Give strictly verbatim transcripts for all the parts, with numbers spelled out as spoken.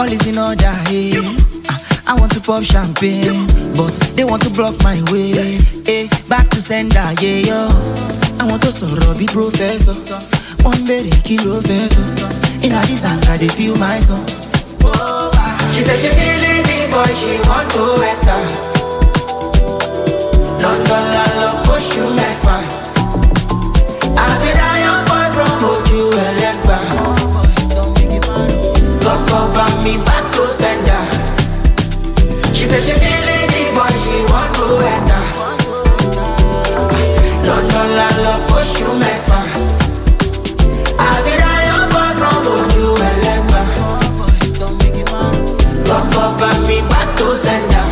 all is in order, hey. I want to pop champagne, but they want to block my way. Hey, back to sender, yeah, yo. I want to sorrow, be professor. One berry kilo vessel. In a this anger, they feel my song. She said she feeling me, boy, she want to enter. London, la love for you, my fan. I be that young boy from Oju Elegba. Talk over me, back to sender. She said she feeling me, boy, she want to enter. London, la love for you, my fan. I be that young boy from Oju Elegba. Talk over me, back to sender.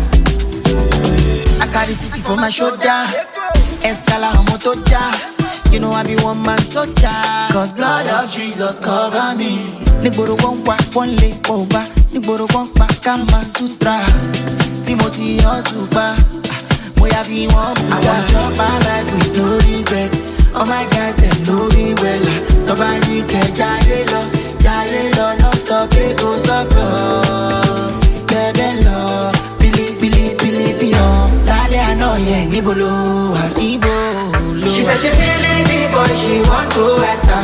I carry city for my shoulder. Escala motoja. You know I be one man soldier. Cause blood of Jesus cover me. Nigboro won't walk one leg over. Nigboro won't back Kama Sutra. Timothy or super. We have been one. I want to my life with no regrets. All my guys they know me well. Nobody can jaye lo, jaye lo, no stop it go surplus. Bebe lo, bili bili bili beyond. Dale I know yeah, nibolo, akibo. She said she feeling me, boy, she want to enter.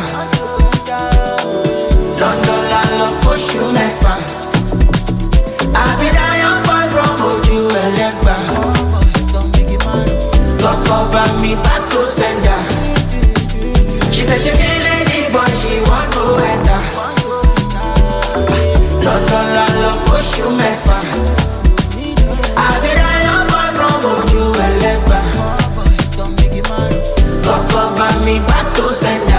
London, la love for you, my fan. I be that young boy from Oju Elegba. Talk over me, back to sender. She said she feeling me, boy, she want to enter. London, la love for you, my fan. I be that young boy from Oju Elegba. Talk over me, back to sender.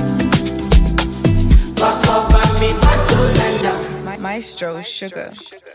Maestro Sugar.